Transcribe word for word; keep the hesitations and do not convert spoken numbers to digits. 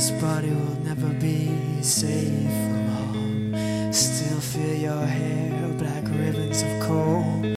This body will never be safe from harm. Still feel your hair, black ribbons of coal.